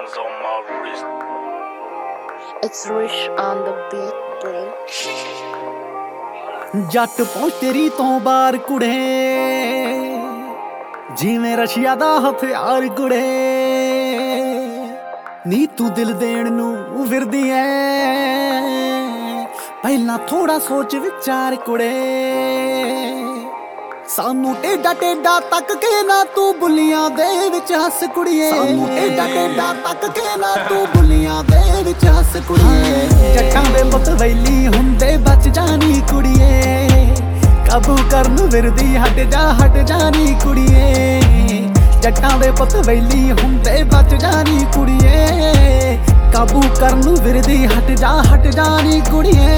diamonds on my wrist. It's Rich on the beat, bro. ਜੱਟ ਪਹੁੰਚ ਤੇਰੀ ਤੋਂ ਬਾਹਰ ਕੁੜੇ, ਜਿਵੇਂ ਰਸ਼ੀਆ ਦਾ ਹਥਿਆਰ ਕੁੜੇ। ਨੀ ਤੂੰ ਦਿਲ ਦੇਣ ਨੂੰ ਫਿਰਦੀ ਐ, ਪਹਿਲਾਂ ਥੋੜਾ ਸੋਚ ਵਿਚਾਰ ਕੁੜੇ। ਸਾਨੂੰ ਟੇਡਾ ਟੇਡਾ ਤੱਕ ਕੇ ਨਾ ਤੂੰ ਬੁੱਲੀਆਂ ਦੇ ਵਿੱਚ ਹੱਸ ਕੁੜੀਏ। ਸਾਨੂੰ ਟੇਡਾ ਟੇਡਾ ਤੱਕ ਕੇ ਨਾ ਤੂੰ ਬੁੱਲੀਆਂ ਦੇ ਵਿੱਚ ਹੱਸ ਕੁੜੀਏ। ਜੱਟਾਂ ਦੇ ਮਤਵੈਲੀ ਹੁੰਦੇ ਬਚ ਜਾਣੀ ਕੁੜੀਏ, ਕਾਬੂ ਕਰਨ ਫਿਰਦੀ ਹਟ ਜਾਣੀ ਕੁੜੀਏ। ਜੱਟਾਂ ਦੇ ਪਤਵੈਲੀ ਹੁੰਦੇ ਬਚ ਜਾਣੀ ਕੁੜੀਏ, ਕਾਬੂ ਕਰਨ ਫਿਰਦੀ ਹਟ ਜਾਣੀ ਕੁੜੀਏ।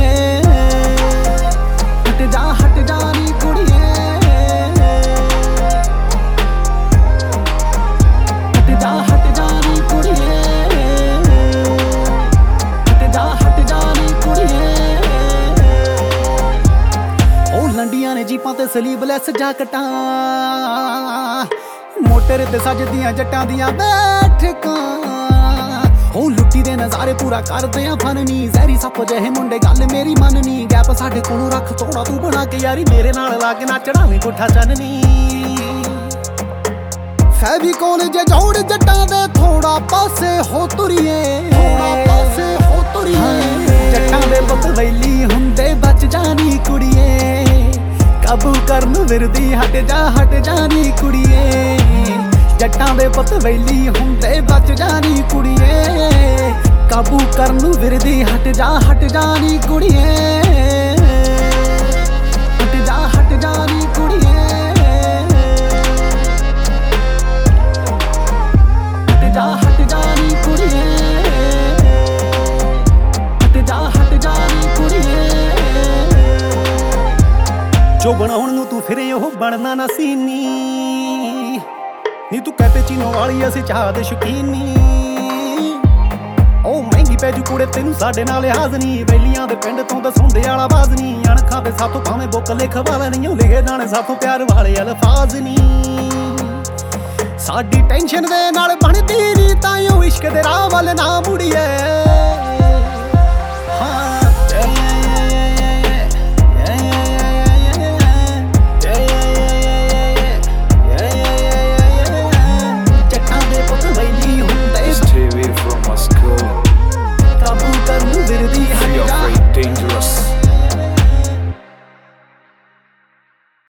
ਹਟ ਜਾਣੀ ਕੁੜੀਏ। ਹਟ ਜਾਣੀ ਕੁੜੀਏ। ਹਟ ਜਾਣੀ ਕੁੜੀਏ। ਉਹ ਲੰਡੀਆਂ ਨੇ ਜੀਪਾਂ ਤੇ ਸਲੀਬਲੈਸ ਜਾਕਟਾਂ, ਮੋਟਰ ਤੇ ਸਜਦੀਆਂ ਜੱਟਾਂ ਦੀਆਂ ਬੈਠਕਾਂ। ਉਹ ਲੁੱਟੀ ਦੇ ਨਜ਼ਾਰੇ ਪੂਰਾ ਕਰਦੇ ਆ ਫਨ ਨੀ, ਜ਼ਹਿਰੀ ਸੱਪ ਜਿਹੇ ਮੁੰਡੇ ਗੱਲ ਮੇਰੀ ਮੰਨਨੀ। ਗੈਪ ਸਾਡੇ ਕੋਲੋਂ ਰੱਖ ਥੋੜਾ ਤੂੰ ਬਣਾ ਕੇ ਯਾਰੀ, ਮੇਰੇ ਨਾਲ ਲਾ ਕੇ ਨਾ ਚੜਾਵੀਂ ਕੋਠਾ ਚੰਨਨੀ। ਫੈਵੀਕੋਲ ਜੇ ਜੋੜ ਜੱਟਾਂ ਦੇ ਥੋੜਾ ਪਾਸੇ ਹੋ ਤੁਰੀਏ, ਥੋੜਾ ਪਾਸੇ ਹੋ ਤੁਰੀਏ। ਜੱਟਾਂ ਦੇ ਪਤਵੈਲੀ ਹੁੰਦੇ ਬਚ ਜਾਣੀ ਕੁੜੀਏ, ਕਾਬੂ ਕਰਨ ਫਿਰਦੀ ਹਟ ਜਾਣੀ ਕੁੜੀਏ। ਜੱਟਾਂ ਦੇ ਪਤਵੈਲੀ ਹੁੰਦੇ ਬਚ ਜਾਣੀ ਕੁੜੀਏ, ਕਾਬੂ ਕਰਨ ਫਿਰਦੀ ਹਟ ਜਾਣੀ ਕੁੜੀਏ। ਹਟ ਜਾਣੀ ਕੁੜੀਏ। ਹਟ ਜਾਣੀ ਕੁੜੀਏ। ਹਟ ਜਾਣੀ ਕੁੜੀਏ। ਜੋ ਬਣਾਉਣ ਨੂੰ ਤੂੰ ਫਿਰੇ ਉਹ ਬਣਨਾ ਨਾ ਸੀਨੀ, ਨੀ ਤੂੰ ਕੈਪੇਚੀਨੋ ਵਾਲੀ ਅਸੀਂ ਚਾਹ ਦੇ ਸ਼ੌਕੀਨੀ। ਉਹ ਮਹਿੰਗੀ ਪੈ ਜੂ ਕੁੜੇ ਤੈਨੂੰ ਸਾਡੇ ਨਾਲ ਲਿਹਾਜ਼ ਨੀ, ਵੈਲੀਆਂ ਦੇ ਪਿੰਡ ਤੋਂ ਦਸੌਂਦੇ ਵਾਲਾ ਬਾਜ਼ ਨੀ। ਅਣਖਾਂ ਦੇ ਸਾਥੋਂ ਭਾਵੇਂ ਬੁੱਕ ਲਿਖ ਵਾਲਾ ਨਹੀਂ, ਉਹ ਲਿਖੇ ਜਾਣੇ ਸਾਥੋਂ ਪਿਆਰ ਵਾਲੇ ਅਲਫਾਜ਼ ਨੀ। ਸਾਡੀ ਟੈਨਸ਼ਨ ਦੇ ਨਾਲ ਬਣਦੀ ਨੀ, ਤਾਂ ਇਸ਼ਕ ਦੇ ਰਾਹ ਵੱਲ ਨਾ ਮੁੜੀਏ। ਹਾਂ